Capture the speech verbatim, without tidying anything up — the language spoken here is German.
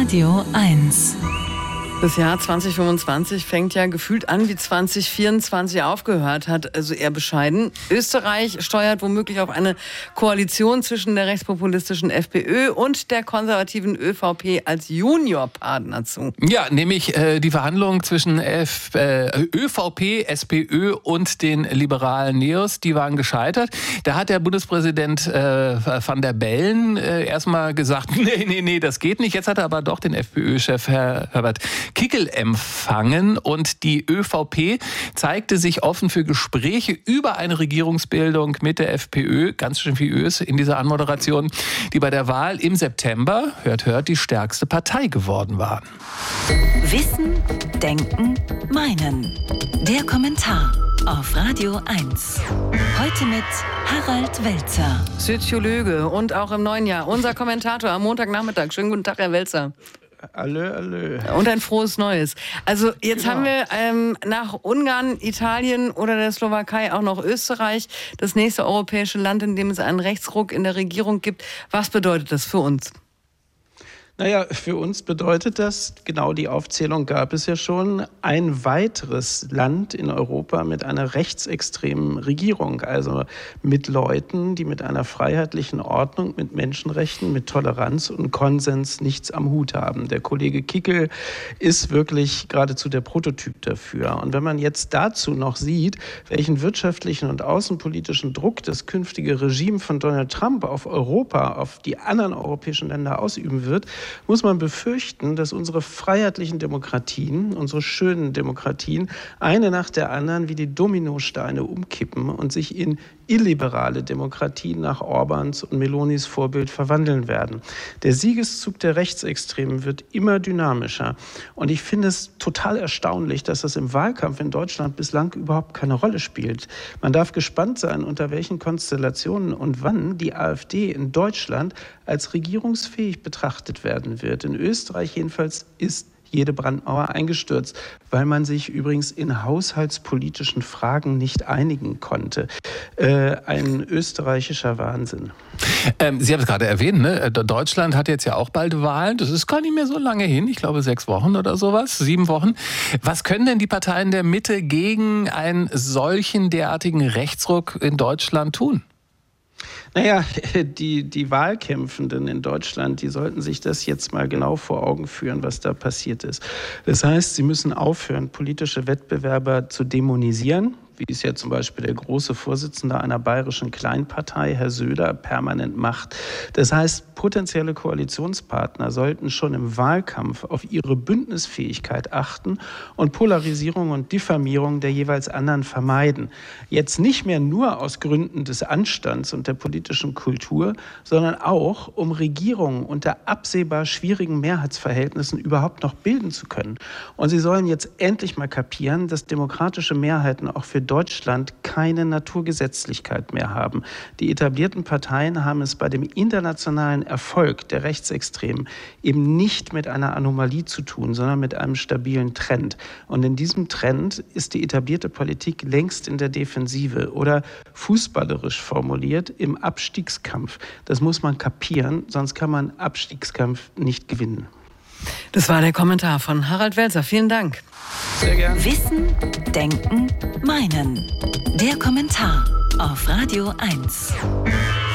Radio eins. Das Jahr zwanzig fünfundzwanzig fängt ja gefühlt an, wie zwanzig vierundzwanzig aufgehört hat, also eher bescheiden. Österreich steuert womöglich auf eine Koalition zwischen der rechtspopulistischen FPÖ und der konservativen ÖVP als Juniorpartner zu. Ja, nämlich äh, die Verhandlungen zwischen F, äh, ÖVP, SPÖ und den liberalen Neos, die waren gescheitert. Da hat der Bundespräsident äh, Van der Bellen äh, erstmal gesagt, nee, nee, nee, das geht nicht. Jetzt hat er aber doch den FPÖ-Chef Herr Herbert Kickl empfangen und die ÖVP zeigte sich offen für Gespräche über eine Regierungsbildung mit der FPÖ, ganz schön viel Ös in dieser Anmoderation, die bei der Wahl im September, hört, hört, die stärkste Partei geworden waren. Wissen, Denken, Meinen. Der Kommentar auf Radio eins. Heute mit Harald Welzer. Soziologe und auch im neuen Jahr unser Kommentator am Montagnachmittag. Schönen guten Tag, Herr Welzer. Allö, allö. Und ein frohes Neues. Also jetzt Genau. haben wir ähm, nach Ungarn, Italien oder der Slowakei auch noch Österreich, das nächste europäische Land, in dem es einen Rechtsruck in der Regierung gibt. Was bedeutet das für uns? Naja, für uns bedeutet das, genau die Aufzählung gab es ja schon, ein weiteres Land in Europa mit einer rechtsextremen Regierung. Also mit Leuten, die mit einer freiheitlichen Ordnung, mit Menschenrechten, mit Toleranz und Konsens nichts am Hut haben. Der Kollege Kickl ist wirklich geradezu der Prototyp dafür. Und wenn man jetzt dazu noch sieht, welchen wirtschaftlichen und außenpolitischen Druck das künftige Regime von Donald Trump auf Europa, auf die anderen europäischen Länder ausüben wird, muss man befürchten, dass unsere freiheitlichen Demokratien, unsere schönen Demokratien, eine nach der anderen wie die Dominosteine umkippen und sich in illiberale Demokratien nach Orbáns und Melonis Vorbild verwandeln werden. Der Siegeszug der Rechtsextremen wird immer dynamischer. Und ich finde es total erstaunlich, dass das im Wahlkampf in Deutschland bislang überhaupt keine Rolle spielt. Man darf gespannt sein, unter welchen Konstellationen und wann die AfD in Deutschland als regierungsfähig betrachtet werden wird. In Österreich jedenfalls ist jede Brandmauer eingestürzt, weil man sich übrigens in haushaltspolitischen Fragen nicht einigen konnte. Äh, ein österreichischer Wahnsinn. Ähm, Sie haben es gerade erwähnt, ne? Deutschland hat jetzt ja auch bald Wahlen. Das ist gar nicht mehr so lange hin. Ich glaube sechs Wochen oder sowas, sieben Wochen. Was können denn die Parteien der Mitte gegen einen solchen derartigen Rechtsruck in Deutschland tun? Naja, die, die Wahlkämpfenden in Deutschland, die sollten sich das jetzt mal genau vor Augen führen, was da passiert ist. Das heißt, sie müssen aufhören, politische Wettbewerber zu dämonisieren, wie es ja zum Beispiel der große Vorsitzende einer bayerischen Kleinpartei, Herr Söder, permanent macht. Das heißt, potenzielle Koalitionspartner sollten schon im Wahlkampf auf ihre Bündnisfähigkeit achten und Polarisierung und Diffamierung der jeweils anderen vermeiden. Jetzt nicht mehr nur aus Gründen des Anstands und der politischen Kultur, sondern auch, um Regierungen unter absehbar schwierigen Mehrheitsverhältnissen überhaupt noch bilden zu können. Und sie sollen jetzt endlich mal kapieren, dass demokratische Mehrheiten auch für Deutschland keine Naturgesetzlichkeit mehr haben. Die etablierten Parteien haben es bei dem internationalen Erfolg der Rechtsextremen eben nicht mit einer Anomalie zu tun, sondern mit einem stabilen Trend. Und in diesem Trend ist die etablierte Politik längst in der Defensive oder fußballerisch formuliert im Abstiegskampf. Das muss man kapieren, sonst kann man Abstiegskampf nicht gewinnen. Das war der Kommentar von Harald Welzer. Vielen Dank. Sehr gerne. Wissen, Denken, Meinen. Der Kommentar auf Radio eins.